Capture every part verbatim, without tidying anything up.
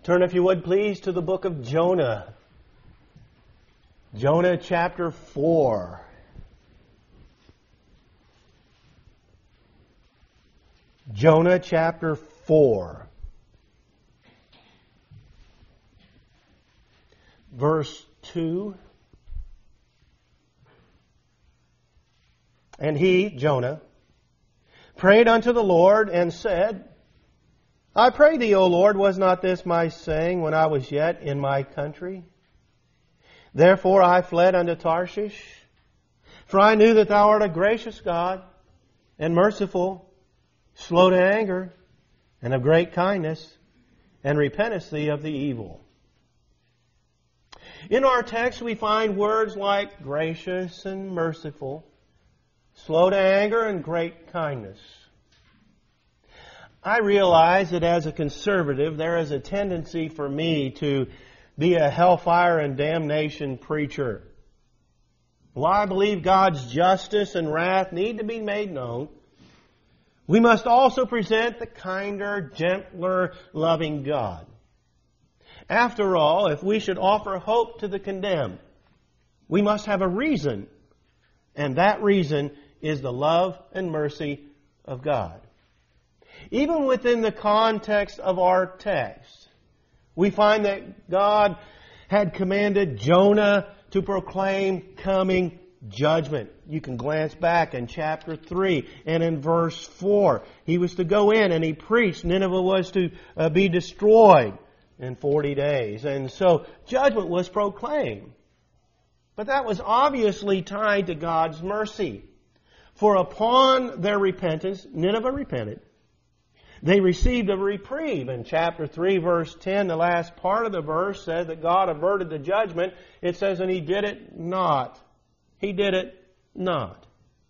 Turn, if you would, please, to the book of Jonah. Jonah chapter four. Jonah chapter four. Verse two. And he, Jonah, prayed unto the Lord and said, I pray thee, O Lord, was not this my saying when I was yet in my country? Therefore I fled unto Tarshish, for I knew that thou art a gracious God, and merciful, slow to anger, and of great kindness, and repentest thee of the evil. In our text we find words like gracious and merciful, slow to anger, and great kindness. I realize that as a conservative, there is a tendency for me to be a hellfire and damnation preacher. While I believe God's justice and wrath need to be made known, we must also present the kinder, gentler, loving God. After all, if we should offer hope to the condemned, we must have a reason, and that reason is the love and mercy of God. Even within the context of our text, we find that God had commanded Jonah to proclaim coming judgment. You can glance back in chapter three and in verse four. He was to go in and he preached. Nineveh was to uh, be destroyed in forty days. And so judgment was proclaimed. But that was obviously tied to God's mercy. For upon their repentance, Nineveh repented. They received a reprieve. In chapter three, verse ten, the last part of the verse says that God averted the judgment. It says, and He did it not. He did it not.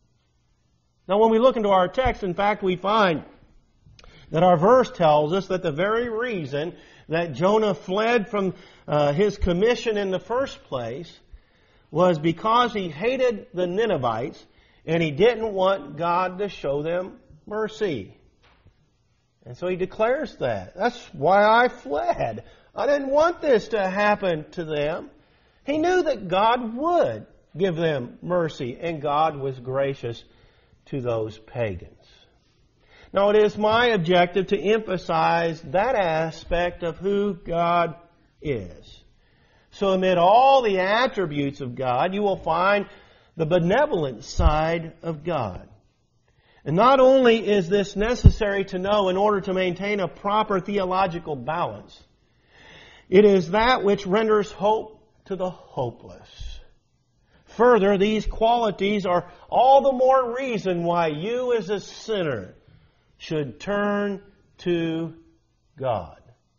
Now when we look into our text, in fact, we find that our verse tells us that the very reason that Jonah fled from uh, his commission in the first place was because he hated the Ninevites and he didn't want God to show them mercy. And so he declares that. That's why I fled. I didn't want this to happen to them. He knew that God would give them mercy, and God was gracious to those pagans. Now, it is my objective to emphasize that aspect of who God is. So amid all the attributes of God, you will find the benevolent side of God. And not only is this necessary to know in order to maintain a proper theological balance, it is that which renders hope to the hopeless. Further, these qualities are all the more reason why you as a sinner should turn to God.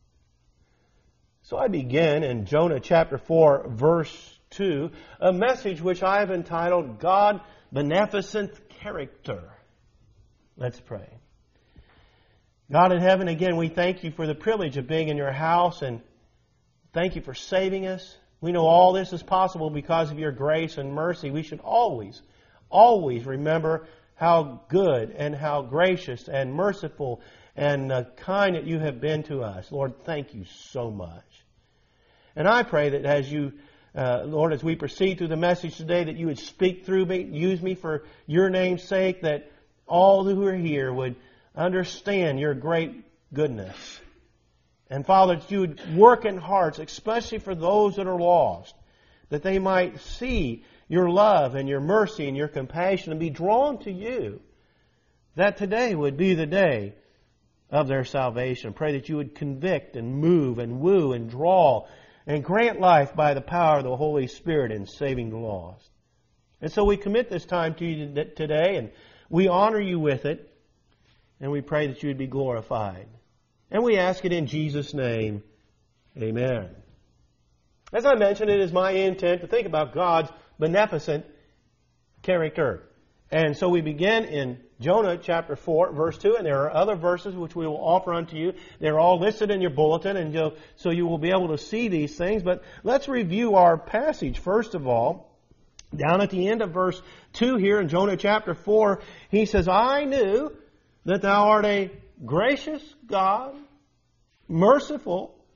So I begin in Jonah chapter four, verse two, a message which I have entitled, God Beneficent Character. Let's pray. God in heaven, again, we thank you for the privilege of being in your house, and thank you for saving us. We know all this is possible because of your grace and mercy. We should always, always remember how good and how gracious and merciful and uh, kind that you have been to us. Lord, thank you so much. And I pray that as you, uh, Lord, as we proceed through the message today, that you would speak through me, use me for your name's sake, that all who are here would understand your great goodness. And Father, that you would work in hearts, especially for those that are lost, that they might see your love and your mercy and your compassion and be drawn to you, that today would be the day of their salvation. Pray that you would convict and move and woo and draw and grant life by the power of the Holy Spirit in saving the lost. And so we commit this time to you today, and we honor you with it, and we pray that you would be glorified. And we ask it in Jesus' name. Amen. As I mentioned, it is my intent to think about God's beneficent character. And so we begin in Jonah chapter four, verse two, and there are other verses which we will offer unto you. They're all listed in your bulletin, and you'll, so you will be able to see these things. But let's review our passage first of all. Down at the end of verse two here in Jonah chapter four, he says, I knew that thou art a gracious God, merciful,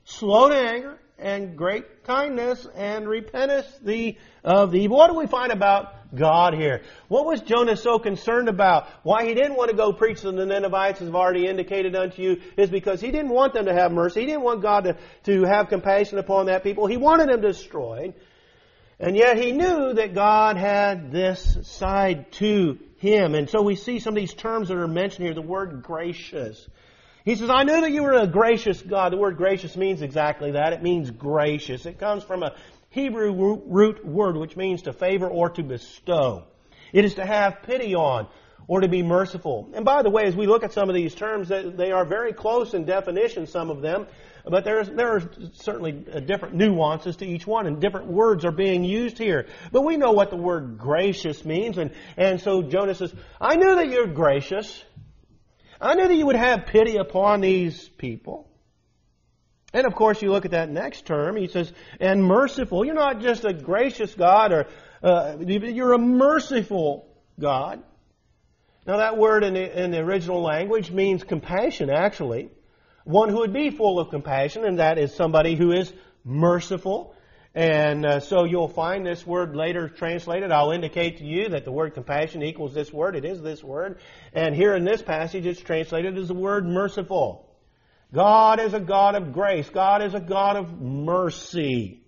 slow to anger, and great kindness, and repenteth thee of the evil. What do we find about God here? What was Jonah so concerned about? Why he didn't want to go preach to the Ninevites, as I've already indicated unto you, is because he didn't want them to have mercy. He didn't want God to, to have compassion upon that people. He wanted them destroyed. And yet he knew that God had this side to him. And so we see some of these terms that are mentioned here. The word gracious. He says, I knew that you were a gracious God. The word gracious means exactly that. It means gracious. It comes from a Hebrew root word which means to favor or to bestow. It is to have pity on or to be merciful. And by the way, as we look at some of these terms, they are very close in definition, some of them. But there's, there are certainly different nuances to each one, and different words are being used here. But we know what the word gracious means. And, and so Jonah says, I knew that you're gracious. I knew that you would have pity upon these people. And of course, you look at that next term, he says, and merciful. You're not just a gracious God, or uh, you're a merciful God. Now that word in the, in the original language means compassion, actually. One who would be full of compassion, and that is somebody who is merciful. And uh, so you'll find this word later translated. I'll indicate to you that the word compassion equals this word. It is this word. And here in this passage, it's translated as the word merciful. God is a God of grace. God is a God of mercy.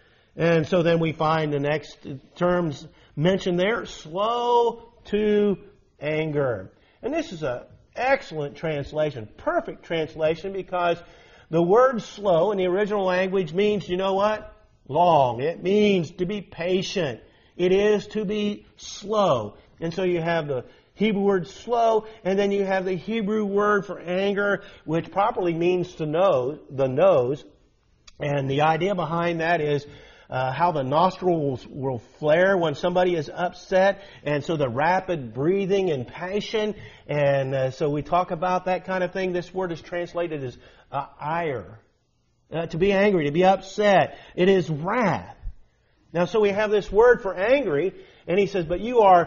And so then we find the next terms mentioned there, slow to anger. And this is an excellent translation, perfect translation, because the word slow in the original language means, you know what? Long. It means to be patient. It is to be slow. And so you have the Hebrew word slow, and then you have the Hebrew word for anger, which properly means to know, the nose. And the idea behind that is uh, how the nostrils will flare when somebody is upset, and so the rapid breathing and passion. And uh, so we talk about that kind of thing. This word is translated as uh, ire. Uh, to be angry, to be upset. It is wrath. Now, so we have this word for angry, and he says, but you are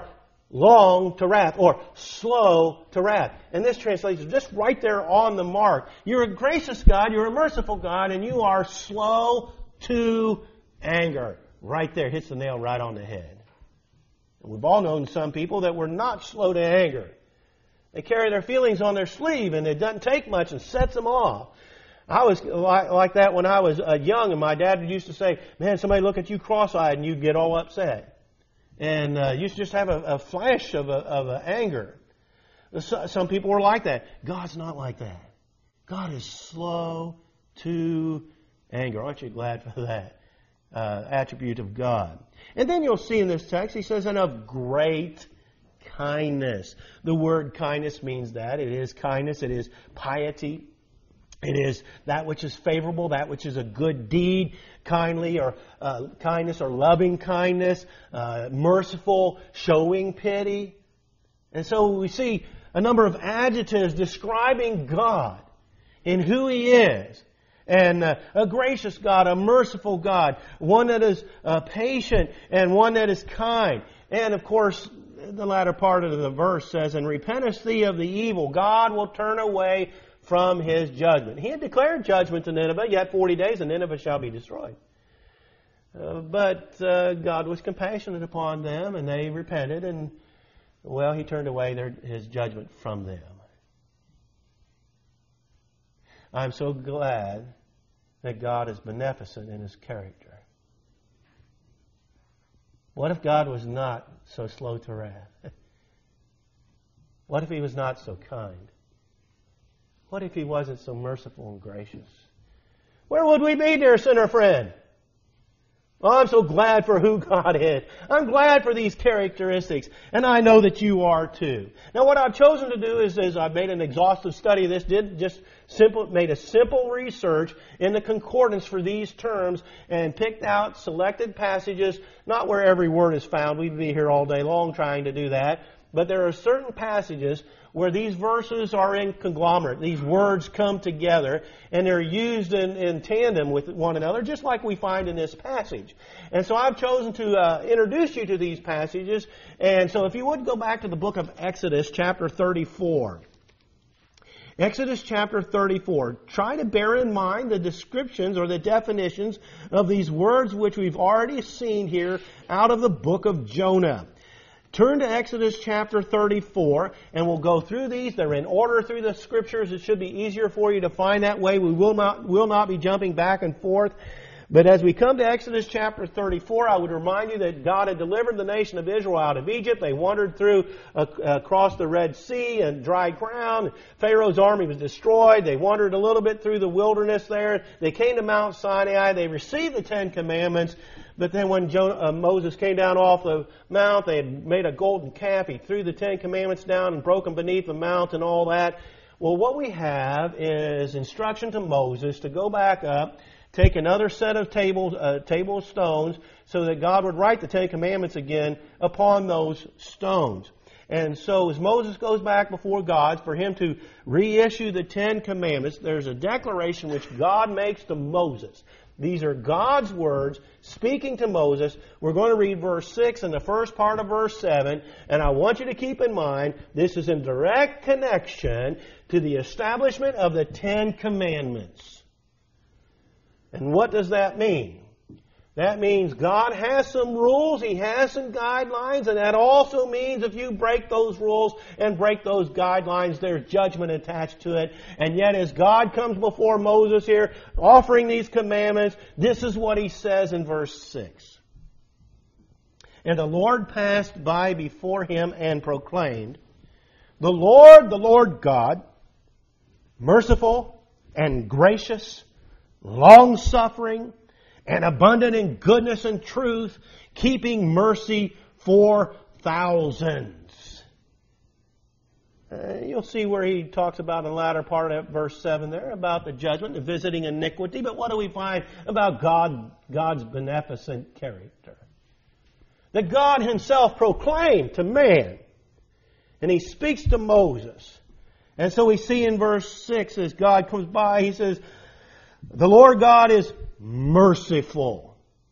long to wrath, or slow to wrath. And this translates just right there on the mark. You're a gracious God, you're a merciful God, and you are slow to anger. Right there, hits the nail right on the head. And we've all known some people that were not slow to anger. They carry their feelings on their sleeve, and it doesn't take much and sets them off. I was like, like that when I was uh, young, and my dad used to say, man, somebody look at you cross-eyed and you'd get all upset. And uh, used to just have a, a flash of, a, of a anger. Some people were like that. God's not like that. God is slow to anger. Aren't you glad for that uh, attribute of God? And then you'll see in this text, he says, and of great kindness. The word kindness means that. It is kindness. It is piety. It is that which is favorable, that which is a good deed, kindly or uh, kindness or loving kindness, uh, merciful, showing pity. And so we see a number of adjectives describing God in who He is. And uh, a gracious God, a merciful God, one that is uh, patient and one that is kind. And of course, the latter part of the verse says, and repentest thee of the evil, God will turn away from His judgment. He had declared judgment to Nineveh, yet forty days and Nineveh shall be destroyed. Uh, but uh, God was compassionate upon them, and they repented, and, well, He turned away their, His judgment from them. I'm so glad that God is beneficent in His character. What if God was not so slow to wrath? What if He was not so kind? What if He wasn't so merciful and gracious? Where would we be, dear sinner friend? Oh, I'm so glad for who God is. I'm glad for these characteristics, and I know that you are too. Now, what I've chosen to do is, is I've made an exhaustive study of this, did just simple, made a simple research in the concordance for these terms, and picked out selected passages, not where every word is found. We'd be here all day long trying to do that. But there are certain passages where these verses are in conglomerate. These words come together and they're used in, in tandem with one another, just like we find in this passage. And so I've chosen to uh, introduce you to these passages. And so if you would go back to the book of Exodus, chapter thirty-four. Exodus chapter thirty-four. Try to bear in mind the descriptions or the definitions of these words which we've already seen here out of the book of Jonah. Turn to Exodus chapter thirty-four, and we'll go through these. They're in order through the Scriptures. It should be easier for you to find that way. We will not, will not be jumping back and forth. But as we come to Exodus chapter thirty-four, I would remind you that God had delivered the nation of Israel out of Egypt. They wandered through uh, across the Red Sea and dry ground. Pharaoh's army was destroyed. They wandered a little bit through the wilderness there. They came to Mount Sinai. They received the Ten Commandments. But then when Jonah, uh, Moses came down off the mount, they had made a golden calf. He threw the Ten Commandments down and broke them beneath the mount and all that. Well, what we have is instruction to Moses to go back up, take another set of tables, uh, table of stones, so that God would write the Ten Commandments again upon those stones. And so as Moses goes back before God, for him to reissue the Ten Commandments, there's a declaration which God makes to Moses. These are God's words speaking to Moses. We're going to read verse six and the first part of verse seven. And I want you to keep in mind, this is in direct connection to the establishment of the Ten Commandments. And what does that mean? That means God has some rules, He has some guidelines, and that also means if you break those rules and break those guidelines, there's judgment attached to it. And yet as God comes before Moses here, offering these commandments, this is what He says in verse six. And the Lord passed by before him and proclaimed, "The Lord, the Lord God, merciful and gracious, long-suffering, and abundant in goodness and truth, keeping mercy for thousands." Uh, you'll see where he talks about in the latter part of verse seven there about the judgment, the visiting iniquity. But what do we find about God, God's beneficent character? That God Himself proclaimed to man. And He speaks to Moses. And so we see in verse six as God comes by, He says, "The Lord God is merciful."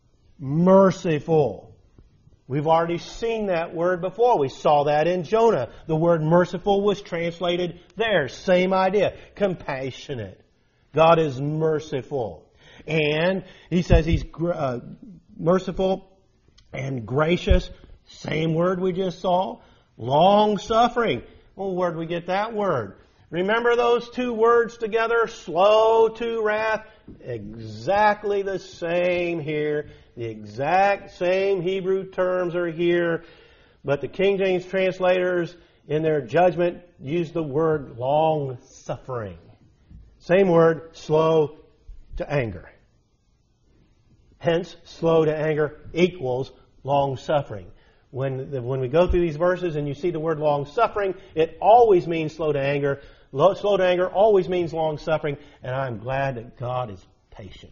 Merciful. We've already seen that word before. We saw that in Jonah. The word merciful was translated there. Same idea. Compassionate. God is merciful. And He says He's uh, merciful and gracious. Same word we just saw. Long-suffering. Well, where did we get that word? Remember those two words together? Slow to wrath. Exactly the same here. The exact same Hebrew terms are here. But the King James translators, in their judgment, use the word long-suffering. Same word, slow to anger. Hence, slow to anger equals long-suffering. When, when we go through these verses and you see the word long-suffering, it always means slow to anger. Slow to anger always means long-suffering, and I'm glad that God is patient.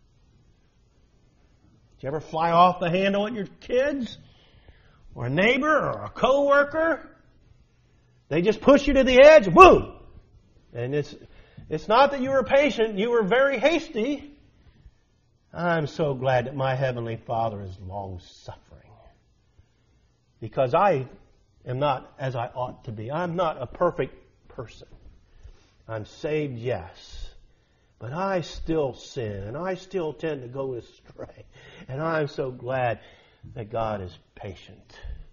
Did you ever fly off the handle at your kids? Or a neighbor or a coworker? They just push you to the edge, boom! And it's, it's not that you were patient, you were very hasty. I'm so glad that my Heavenly Father is long-suffering. Because I am not as I ought to be. I'm not a perfect person. I'm saved, yes. But I still sin, and I still tend to go astray. And I'm so glad that God is patient.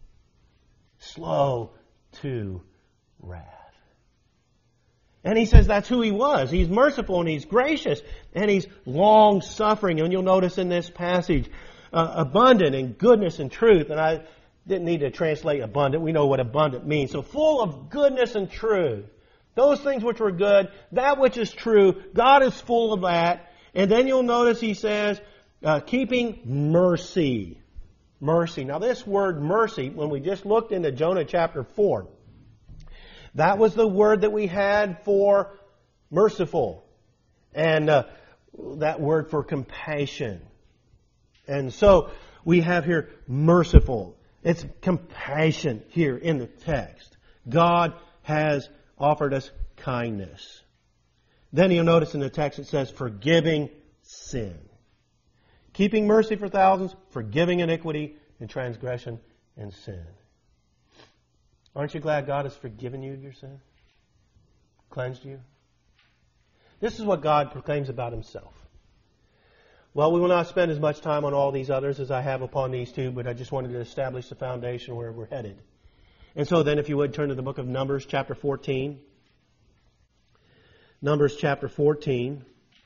Slow to wrath. And He says that's who He was. He's merciful and He's gracious and He's long-suffering. And you'll notice in this passage, uh, abundant in goodness and truth. And I didn't need to translate abundant. We know what abundant means. So full of goodness and truth. Those things which were good, that which is true, God is full of that. And then you'll notice He says, uh, keeping mercy. Mercy. Now this word mercy, when we just looked into Jonah chapter four, that was the word that we had for merciful. And uh, that word for compassion. And so we have here merciful. It's compassion here in the text. God has offered us kindness. Then you'll notice in the text it says forgiving sin. Keeping mercy for thousands, forgiving iniquity and transgression and sin. Aren't you glad God has forgiven you your sin? cleansed you? This is what God proclaims about Himself. Well, we will not spend as much time on all these others as I have upon these two, but I just wanted to establish the foundation where we're headed. And so then, if you would, turn to the book of Numbers, chapter fourteen. Numbers, chapter fourteen.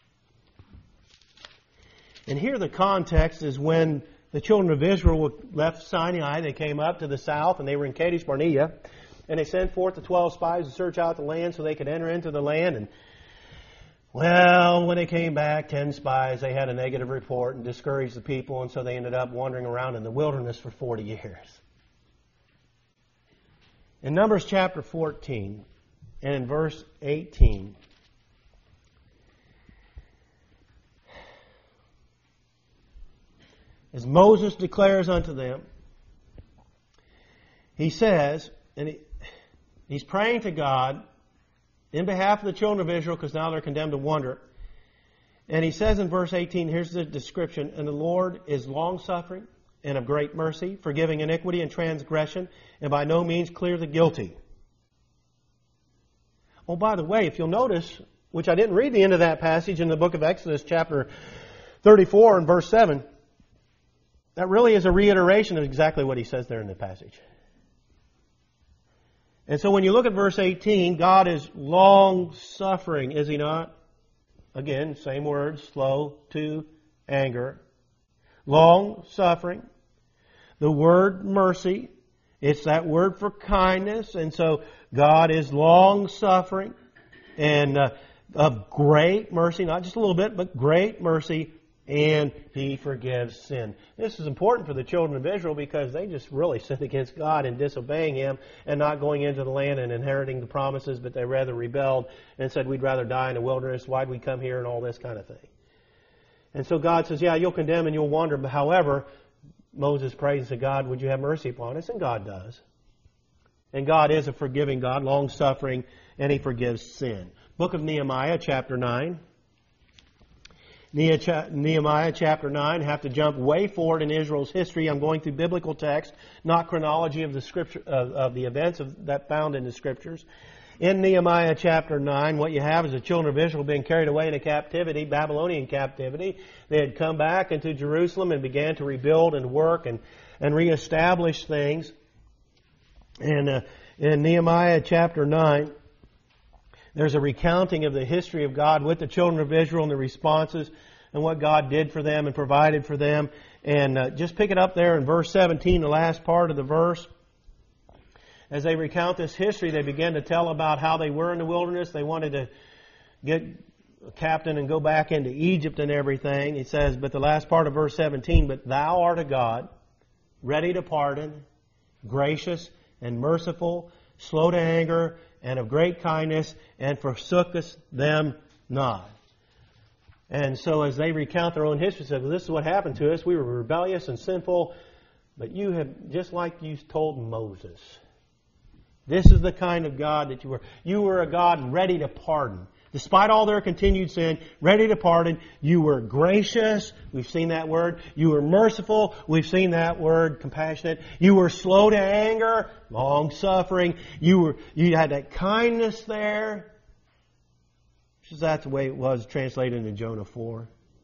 And here the context is when the children of Israel left Sinai, they came up to the south, and they were in Kadesh Barnea. And they sent forth the twelve spies to search out the land so they could enter into the land. And well, when they came back, ten spies, they had a negative report and discouraged the people, and so they ended up wandering around in the wilderness for forty years. In Numbers chapter fourteen, and in verse eighteen, as Moses declares unto them, he says, and he, he's praying to God in behalf of the children of Israel, because now they're condemned to wander. And he says in verse eighteen, here's the description, and the Lord is long-suffering and of great mercy, forgiving iniquity and transgression, and by no means clear the guilty. Oh, by the way, if you'll notice, which I didn't read the end of that passage in the book of Exodus, chapter thirty-four and verse seven, that really is a reiteration of exactly what he says there in the passage. And so when you look at verse eighteen, God is long-suffering, is He not? Again, same word, slow to anger. Long-suffering. The word mercy, it's that word for kindness. And so God is long-suffering and uh, of great mercy, not just a little bit, but great mercy. And He forgives sin. This is important for the children of Israel because they just really sinned against God in disobeying Him and not going into the land and inheriting the promises, but they rather rebelled and said, we'd rather die in the wilderness. Why'd we come here? And all this kind of thing. And so God says, yeah, you'll condemn and you'll wander. But however, Moses prays to God, would you have mercy upon us? And God does. And God is a forgiving God, long-suffering, and He forgives sin. Book of Nehemiah, chapter nine. Nehemiah chapter nine, have to jump way forward in Israel's history. I'm going through biblical text, not chronology of the scripture of, of the events of, that found in the Scriptures. In Nehemiah chapter nine, what you have is the children of Israel being carried away into captivity, Babylonian captivity. They had come back into Jerusalem and began to rebuild and work and, and reestablish things. And uh, in Nehemiah chapter nine, there's a recounting of the history of God with the children of Israel and the responses and what God did for them and provided for them. And uh, just pick it up there in verse seventeen, the last part of the verse. As they recount this history, they begin to tell about how they were in the wilderness. They wanted to get a captain and go back into Egypt and everything. It says, but the last part of verse seventeen, but thou art a God, ready to pardon, gracious and merciful, slow to anger, and of great kindness, and forsookest them not. And so as they recount their own history, they say, well, this is what happened to us. We were rebellious and sinful, but you have, just like you told Moses, this is the kind of God that you were. You were a God ready to pardon. Despite all their continued sin, ready to pardon. You were gracious. We've seen that word. You were merciful. We've seen that word, compassionate. You were slow to anger, long-suffering. You were, you had that kindness there. That's the way it was translated in Jonah four.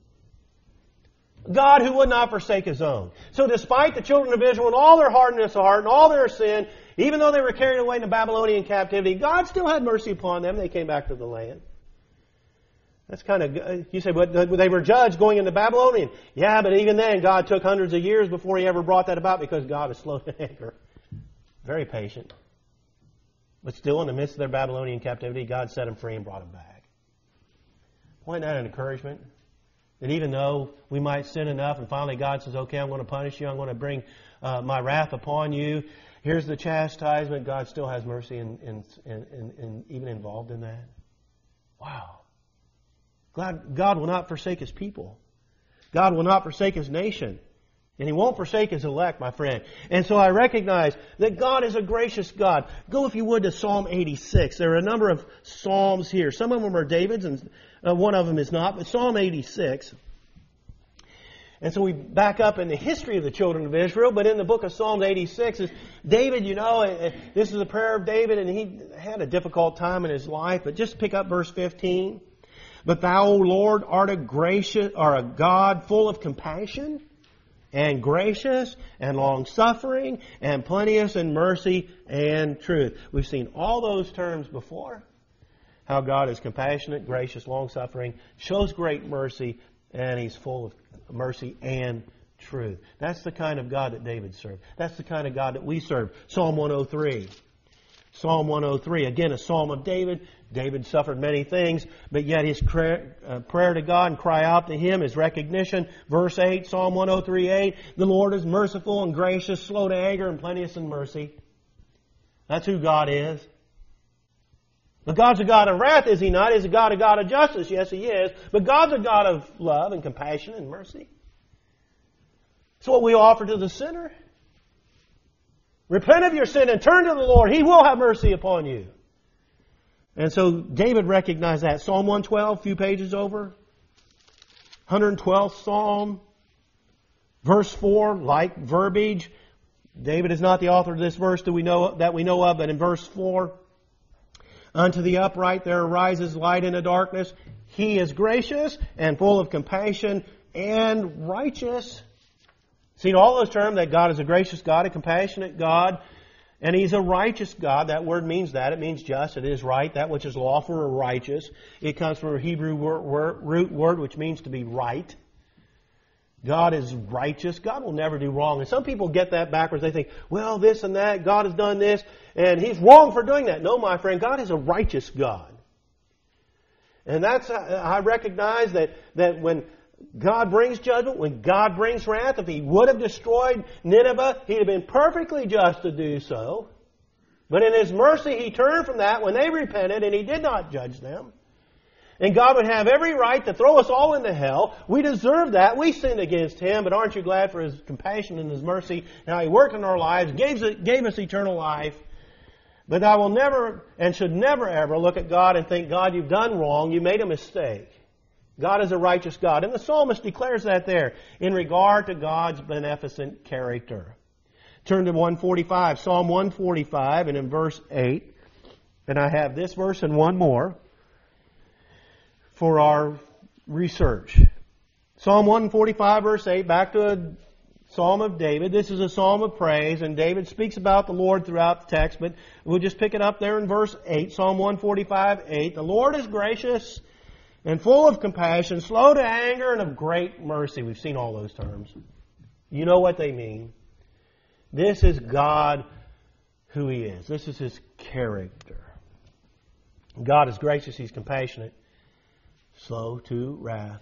God who would not forsake His own. So despite the children of Israel and all their hardness of heart and all their sin, even though they were carried away into Babylonian captivity, God still had mercy upon them. They came back to the land. That's kind of, you say, but they were judged going into Babylonian. Yeah, but even then, God took hundreds of years before He ever brought that about because God is slow to anger. Very patient. But still, in the midst of their Babylonian captivity, God set them free and brought them back. Wasn't that an encouragement? That even though we might sin enough and finally God says, okay, I'm going to punish you, I'm going to bring uh, my wrath upon you. Here's the chastisement. God still has mercy and, and, and, and, and even involved in that. Wow. God, God will not forsake His people. God will not forsake His nation. And He won't forsake His elect, my friend. And so I recognize that God is a gracious God. Go, if you would, to Psalm eighty-six. There are a number of Psalms here. Some of them are David's and uh, one of them is not. But Psalm eighty-six. And so we back up in the history of the children of Israel, but in the book of Psalms eighty-six, is David, you know, this is a prayer of David, and he had a difficult time in his life, but just pick up verse fifteen. But thou, O Lord, art a gracious, or a God full of compassion, and gracious, and long-suffering, and plenteous in mercy and truth. We've seen all those terms before. How God is compassionate, gracious, long-suffering, shows great mercy, and He's full of mercy and truth. That's the kind of God that David served. That's the kind of God that we serve. Psalm one oh three. Psalm one oh three. Again, a psalm of David. David suffered many things, but yet his prayer, uh, prayer to God and cry out to Him, his recognition. Verse eight, Psalm one oh three eight. The Lord is merciful and gracious, slow to anger, and plenteous in mercy. That's who God is. But God's a God of wrath, is He not? He's a God, a God of justice. Yes, He is. But God's a God of love and compassion and mercy. It's what we offer to the sinner. Repent of your sin and turn to the Lord. He will have mercy upon you. And so David recognized that. Psalm one twelve, a few pages over. one hundred twelfth Psalm. Verse four, like verbiage. David is not the author of this verse that we know, that we know of, but in verse four, unto the upright there arises light in the darkness. He is gracious and full of compassion and righteous. Seen all those terms, that God is a gracious God, a compassionate God, and He's a righteous God. That word means that. It means just. It is right. That which is lawful or righteous. It comes from a Hebrew word, word, root word which means to be right. God is righteous. God will never do wrong. And some people get that backwards. They think, well, this and that, God has done this, and He's wrong for doing that. No, my friend, God is a righteous God. And that's, I recognize that, that when God brings judgment, when God brings wrath, if He would have destroyed Nineveh, He'd have been perfectly just to do so. But in His mercy, He turned from that when they repented, and He did not judge them. And God would have every right to throw us all into hell. We deserve that. We sinned against Him. But aren't you glad for His compassion and His mercy? Now He worked in our lives, gave, gave us eternal life. But I will never and should never ever look at God and think, God, you've done wrong. You made a mistake. God is a righteous God. And the psalmist declares that there in regard to God's beneficent character. Turn to one forty-five, Psalm one forty-five, and in verse eight. And I have this verse and one more for our research. Psalm one forty-five, verse eight, back to a psalm of David. This is a psalm of praise, and David speaks about the Lord throughout the text, but we'll just pick it up there in verse eight. Psalm one forty-five, eight. The Lord is gracious and full of compassion, slow to anger, and of great mercy. We've seen all those terms. You know what they mean. This is God who He is. This is His character. God is gracious. He's compassionate. Slow to wrath.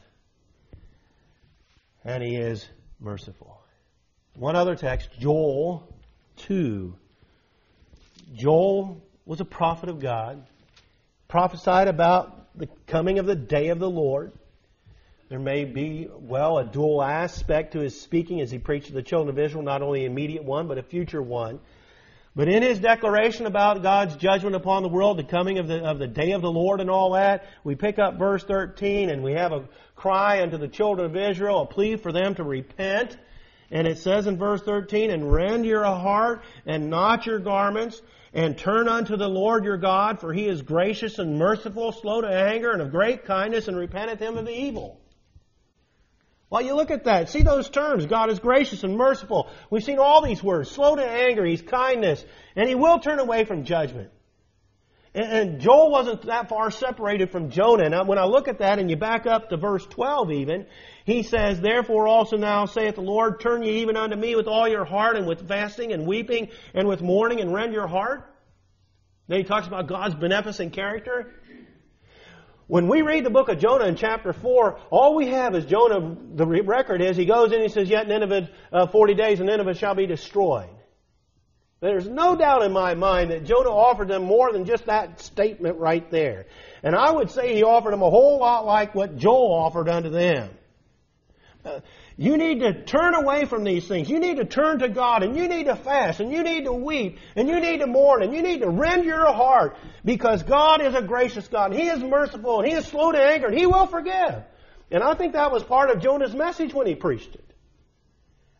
And He is merciful. One other text, Joel two. Joel was a prophet of God. Prophesied about the coming of the day of the Lord. There may be, well, a dual aspect to his speaking as he preached to the children of Israel, not only an immediate one, but a future one. But in his declaration about God's judgment upon the world, the coming of the, of the day of the Lord and all that, we pick up verse thirteen and we have a cry unto the children of Israel, a plea for them to repent. And it says in verse thirteen, and rend your heart and not your garments, and turn unto the Lord your God, for He is gracious and merciful, slow to anger, and of great kindness, and repenteth Him of the evil. Well, you look at that. See those terms. God is gracious and merciful. We've seen all these words. Slow to anger. He's kindness. And He will turn away from judgment. And, and Joel wasn't that far separated from Jonah. And when I look at that, and you back up to verse twelve even, he says, therefore also now saith the Lord, turn ye even unto me with all your heart, and with fasting and weeping, and with mourning, and rend your heart. Then he talks about God's beneficent character. When we read the book of Jonah in chapter four, all we have is Jonah, the record is, he goes in and he says, yet Nineveh, uh, forty days and Nineveh shall be destroyed. There's no doubt in my mind that Jonah offered them more than just that statement right there. And I would say he offered them a whole lot like what Joel offered unto them. Uh, you need to turn away from these things. You need to turn to God, and you need to fast, and you need to weep, and you need to mourn, and you need to rend your heart, because God is a gracious God, and He is merciful, and He is slow to anger, and He will forgive. And I think that was part of Jonah's message when he preached it.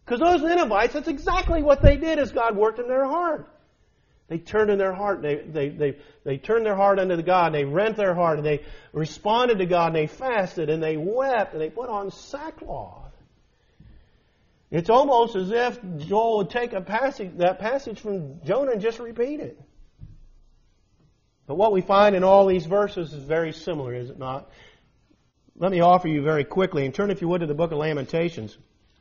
Because those Ninevites, that's exactly what they did as God worked in their heart. They turned in their heart. They, they, they, they turned their heart unto God. And they rent their heart. And they responded to God. And they fasted. And they wept. And they put on sackcloth. It's almost as if Joel would take a passage, that passage from Jonah and just repeat it. But what we find in all these verses is very similar, is it not? Let me offer you very quickly, and turn, if you would, to the book of Lamentations.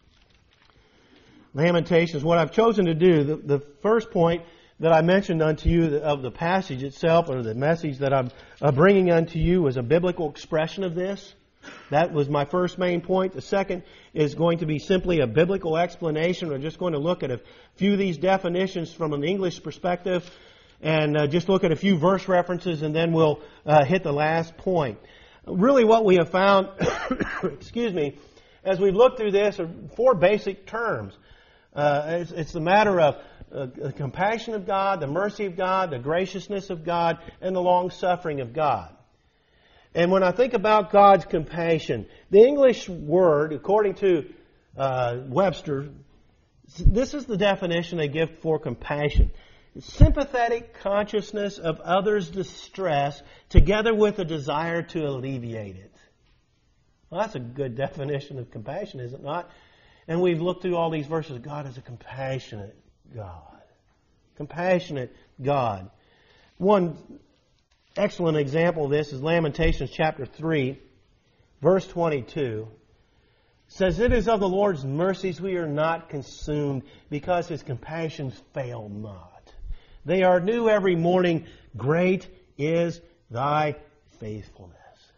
Lamentations, what I've chosen to do, the, the first point that I mentioned unto you of the passage itself, or the message that I'm uh, bringing unto you, was a biblical expression of this. That was my first main point. The second is going to be simply a biblical explanation. We're just going to look at a few of these definitions from an English perspective and uh, just look at a few verse references, and then we'll uh, hit the last point. Really what we have found, excuse me, as we've looked through this are four basic terms. Uh, it's, it's the matter of uh, the compassion of God, the mercy of God, the graciousness of God, and the long-suffering of God. And when I think about God's compassion, the English word, according to uh, Webster, this is the definition they give for compassion. Sympathetic consciousness of others' distress together with a desire to alleviate it. Well, that's a good definition of compassion, is it not? And we've looked through all these verses. God is a compassionate God. Compassionate God. One excellent example of this is Lamentations chapter three, verse twenty-two. It says, "It is of the Lord's mercies we are not consumed, because His compassions fail not. They are new every morning. Great is Thy faithfulness."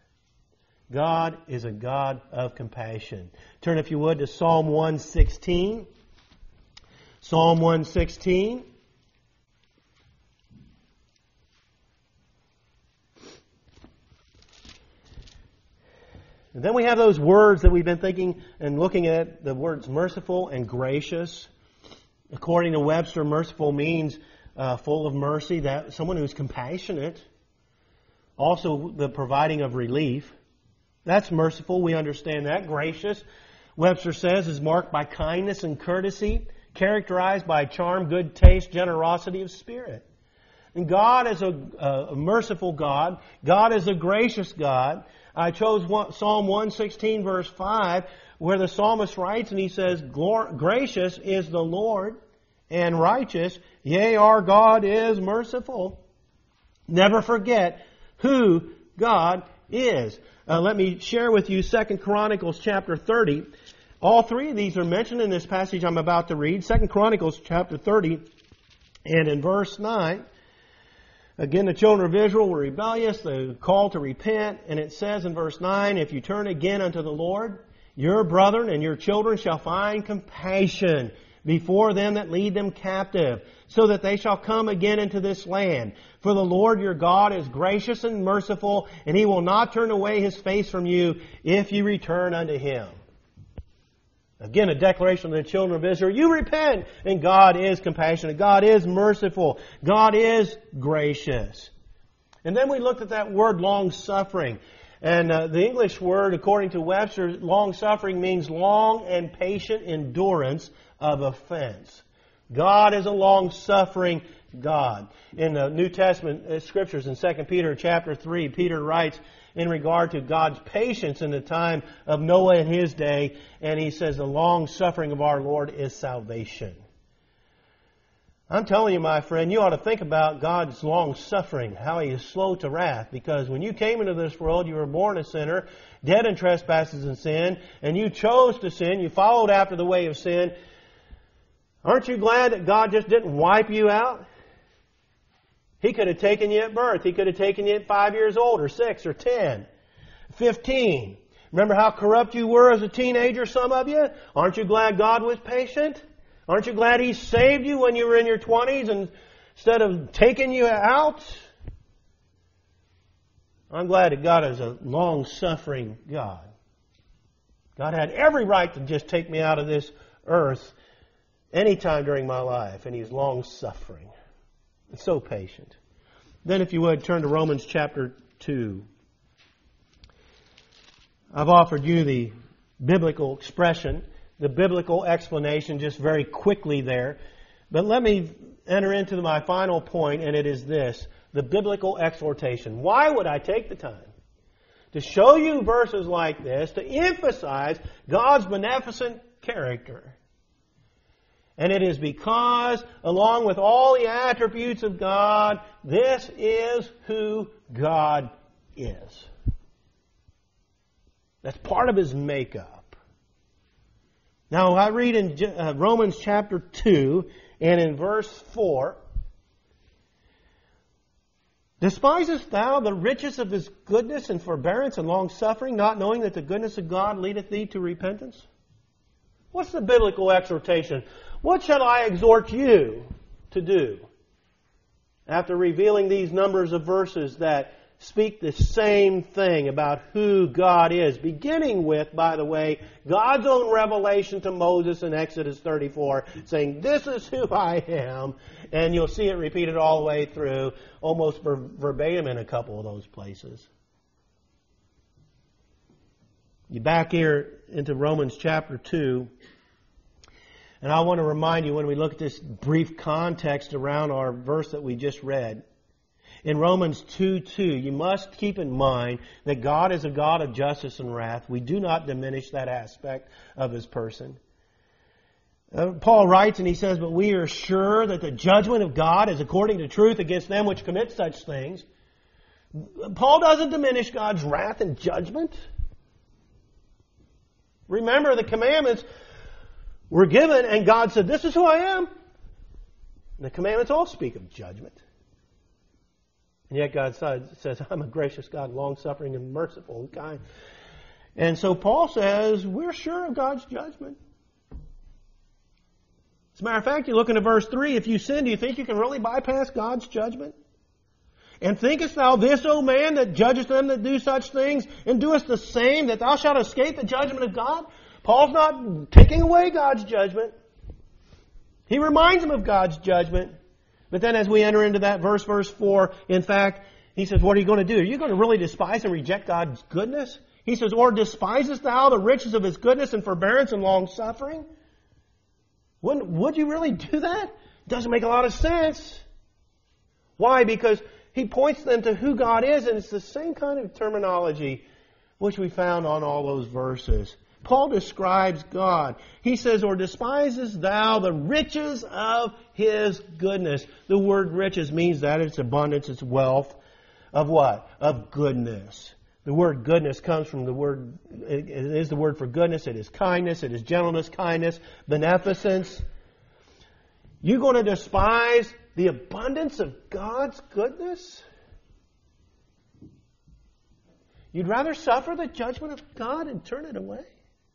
God is a God of compassion. Turn, if you would, to Psalm one sixteen. Psalm one sixteen. And then we have those words that we've been thinking and looking at, the words merciful and gracious. According to Webster, merciful means uh, full of mercy, that someone who's compassionate. Also, the providing of relief. That's merciful, we understand that. Gracious, Webster says, is marked by kindness and courtesy, characterized by charm, good taste, generosity of spirit. And God is a, a merciful God. God is a gracious God. I chose one, Psalm one sixteen, verse five, where the psalmist writes, and he says, "Gracious is the Lord, and righteous, yea, our God is merciful." Never forget who God is. Uh, let me share with you Second Chronicles chapter thirty. All three of these are mentioned in this passage I'm about to read. Second Chronicles chapter thirty, and in verse nine. Again, the children of Israel were rebellious. They were called to repent. And it says in verse nine, "If you turn again unto the Lord, your brethren and your children shall find compassion before them that lead them captive, so that they shall come again into this land. For the Lord your God is gracious and merciful, and He will not turn away His face from you if you return unto Him." Again, a declaration of the children of Israel. You repent, and God is compassionate. God is merciful. God is gracious. And then we looked at that word long-suffering. And uh, the English word, according to Webster, long-suffering means long and patient endurance of offense. God is a long-suffering God. In the New Testament uh, scriptures, in Second Peter chapter three, Peter writes in regard to God's patience in the time of Noah in his day, and he says the long-suffering of our Lord is salvation. I'm telling you, my friend, you ought to think about God's long-suffering, how He is slow to wrath, because when you came into this world, you were born a sinner, dead in trespasses and sin, and you chose to sin, you followed after the way of sin. Aren't you glad that God just didn't wipe you out? He could have taken you at birth. He could have taken you at five years old, or six, or ten, fifteen. Remember how corrupt you were as a teenager, some of you? Aren't you glad God was patient? Aren't you glad He saved you when you were in your twenties and instead of taking you out? I'm glad that God is a long-suffering God. God had every right to just take me out of this earth anytime during my life, and He's long-suffering. And so patient. Then, if you would, turn to Romans chapter two. I've offered you the biblical expression the biblical explanation just very quickly there. But let me enter into my final point, and it is this: the biblical exhortation. Why would I take the time to show you verses like this to emphasize God's beneficent character? And it is because, along with all the attributes of God, this is who God is. That's part of His makeup. Now, I read in uh, Romans chapter two and in verse four, "Despisest thou the riches of His goodness and forbearance and long-suffering, not knowing that the goodness of God leadeth thee to repentance?" What's the biblical exhortation? What shall I exhort you to do? After revealing these numbers of verses that speak the same thing about who God is, beginning with, by the way, God's own revelation to Moses in Exodus thirty-four, saying, "This is who I am," and you'll see it repeated all the way through, almost ver- verbatim in a couple of those places. You back here into Romans chapter two, and I want to remind you, when we look at this brief context around our verse that we just read, in Romans two two, you must keep in mind that God is a God of justice and wrath. We do not diminish that aspect of His person. Uh, Paul writes and he says, "But we are sure that the judgment of God is according to truth against them which commit such things." Paul doesn't diminish God's wrath and judgment. Remember, the commandments were given and God said, "This is who I am." And the commandments all speak of judgment. And yet God says, "I'm a gracious God, long-suffering and merciful and kind." And so Paul says, we're sure of God's judgment. As a matter of fact, you look into verse three, "If you sin, do you think you can really bypass God's judgment? And thinkest thou this, O man, that judgest them that do such things, and doest the same, that thou shalt escape the judgment of God?" Paul's not taking away God's judgment. He reminds him of God's judgment. But then as we enter into that verse, verse four, in fact, he says, what are you going to do? Are you going to really despise and reject God's goodness? He says, "Or despisest thou the riches of His goodness and forbearance and long-suffering?" Wouldn't, would you really do that? Doesn't make a lot of sense. Why? Because he points them to who God is, and it's the same kind of terminology which we found on all those verses. Paul describes God. He says, "Or despisest thou the riches of His goodness?" The word riches means that it's abundance, it's wealth. Of what? Of goodness. The word goodness comes from the word, it is the word for goodness. It is kindness, it is gentleness, kindness, beneficence. You're going to despise the abundance of God's goodness? You'd rather suffer the judgment of God and turn it away?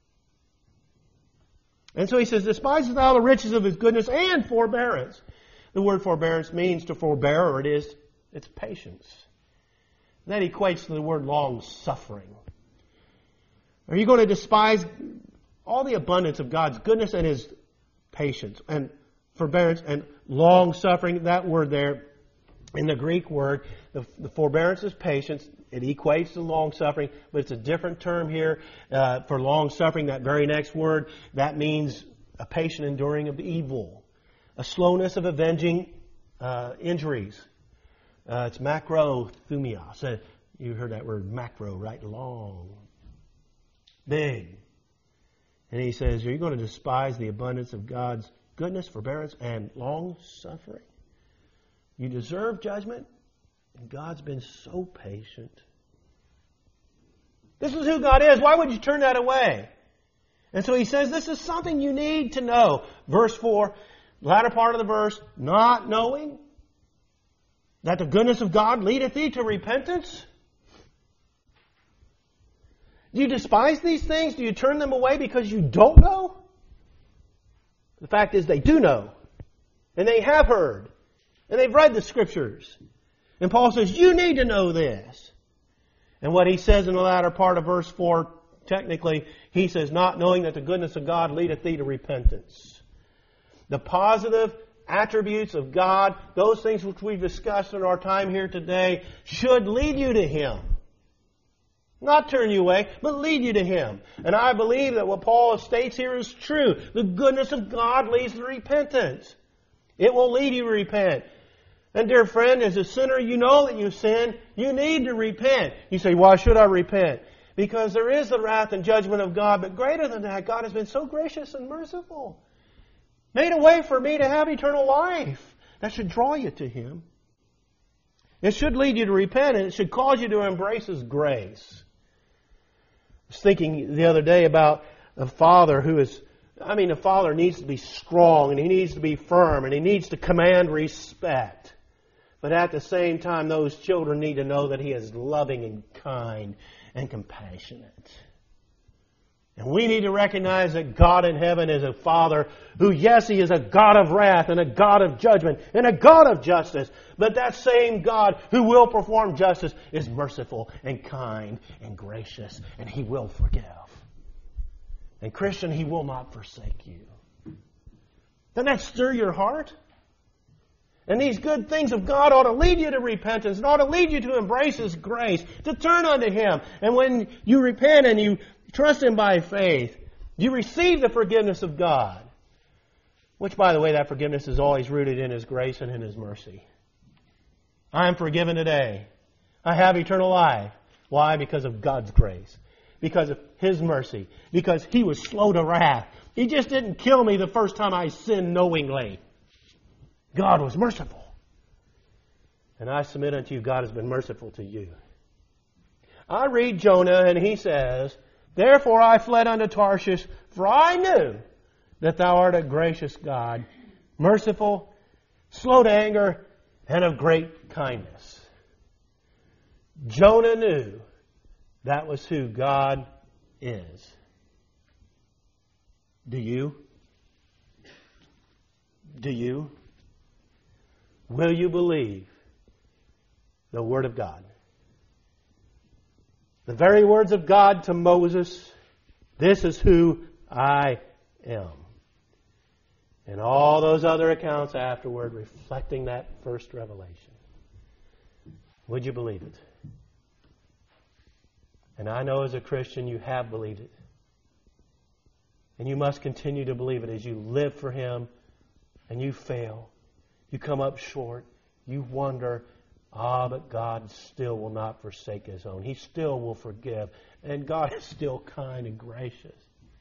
And so he says, "Despisest thou the riches of His goodness and forbearance?" The word forbearance means to forbear, or it is, it's patience. And that equates to the word long-suffering. Are you going to despise all the abundance of God's goodness and His patience and forbearance and long-suffering? That word there, in the Greek word, the, the forbearance is patience. It equates to long-suffering, but it's a different term here uh, for long-suffering. That very next word, that means a patient enduring of evil, a slowness of avenging uh, injuries. Uh, it's macrothumia. So you heard that word macro, right? Long, big. And he says, are you going to despise the abundance of God's goodness, forbearance, and long-suffering? You deserve judgment, and God's been so patient. This is who God is. Why would you turn that away? And so he says this is something you need to know. Verse four, latter part of the verse, not knowing that the goodness of God leadeth thee to repentance. Do you despise these things? Do you turn them away because you don't know? The fact is they do know. And they have heard. And they've read the Scriptures. And Paul says, you need to know this. And what he says in the latter part of verse four, technically, he says, not knowing that the goodness of God leadeth thee to repentance. The positive attributes of God, those things which we've discussed in our time here today, should lead you to Him. Not turn you away, but lead you to Him. And I believe that what Paul states here is true. The goodness of God leads to repentance. It will lead you to repent. And dear friend, as a sinner, you know that you've sinned. You need to repent. You say, why should I repent? Because there is the wrath and judgment of God. But greater than that, God has been so gracious and merciful. Made a way for me to have eternal life. That should draw you to Him. It should lead you to repent, and it should cause you to embrace His grace. I was thinking the other day about a father who is, I mean, a father needs to be strong, and he needs to be firm, and he needs to command respect. But at the same time, those children need to know that he is loving and kind and compassionate. And we need to recognize that God in heaven is a Father who, yes, He is a God of wrath and a God of judgment and a God of justice. But that same God who will perform justice is merciful and kind and gracious, and He will forgive. And Christian, He will not forsake you. Doesn't that stir your heart? And these good things of God ought to lead you to repentance and ought to lead you to embrace His grace, to turn unto Him. And when you repent and you trust Him by faith, you receive the forgiveness of God. Which, by the way, that forgiveness is always rooted in His grace and in His mercy. I am forgiven today. I have eternal life. Why? Because of God's grace. Because of His mercy. Because He was slow to wrath. He just didn't kill me the first time I sinned knowingly. God was merciful. And I submit unto you, God has been merciful to you. I read Jonah and he says, therefore I fled unto Tarshish, for I knew that thou art a gracious God, merciful, slow to anger, and of great kindness. Jonah knew that was who God is. Do you? Do you? Will you believe the Word of God? The very words of God to Moses, this is who I am. And all those other accounts afterward reflecting that first revelation. Would you believe it? And I know as a Christian you have believed it. And you must continue to believe it as you live for Him and you fail. You come up short. You wonder, ah, but God still will not forsake His own. He still will forgive. And God is still kind and gracious.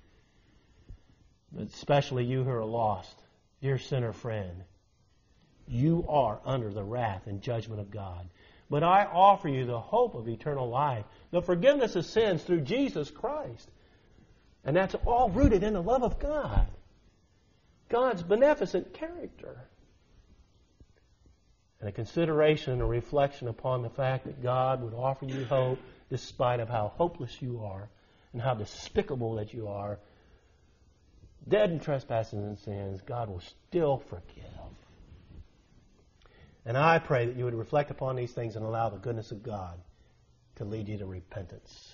But especially you who are lost, dear sinner friend, you are under the wrath and judgment of God. But I offer you the hope of eternal life, the forgiveness of sins through Jesus Christ. And that's all rooted in the love of God. God's beneficent character. And a consideration and a reflection upon the fact that God would offer you hope despite of how hopeless you are and how despicable that you are. Dead in trespasses and sins, God will still forgive. And I pray that you would reflect upon these things and allow the goodness of God to lead you to repentance.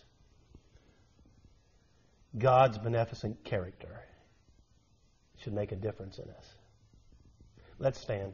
God's beneficent character should make a difference in us. Let's stand.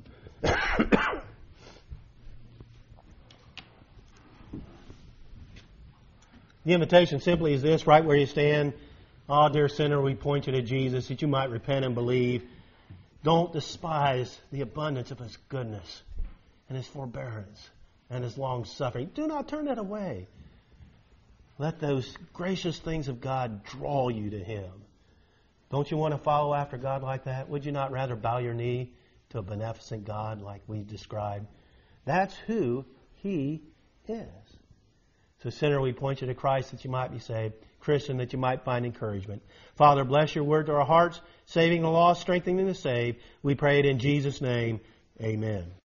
The invitation simply is this, right where you stand. Ah, oh, dear sinner, we point you to Jesus that you might repent and believe. Don't despise the abundance of His goodness and His forbearance and His long suffering. Do not turn it away. Let those gracious things of God draw you to Him. Don't you want to follow after God like that? Would you not rather bow your knee to a beneficent God like we've described? That's who He is. So, sinner, we point you to Christ that you might be saved. Christian, that you might find encouragement. Father, bless your word to our hearts, saving the lost, strengthening the saved. We pray it in Jesus' name. Amen.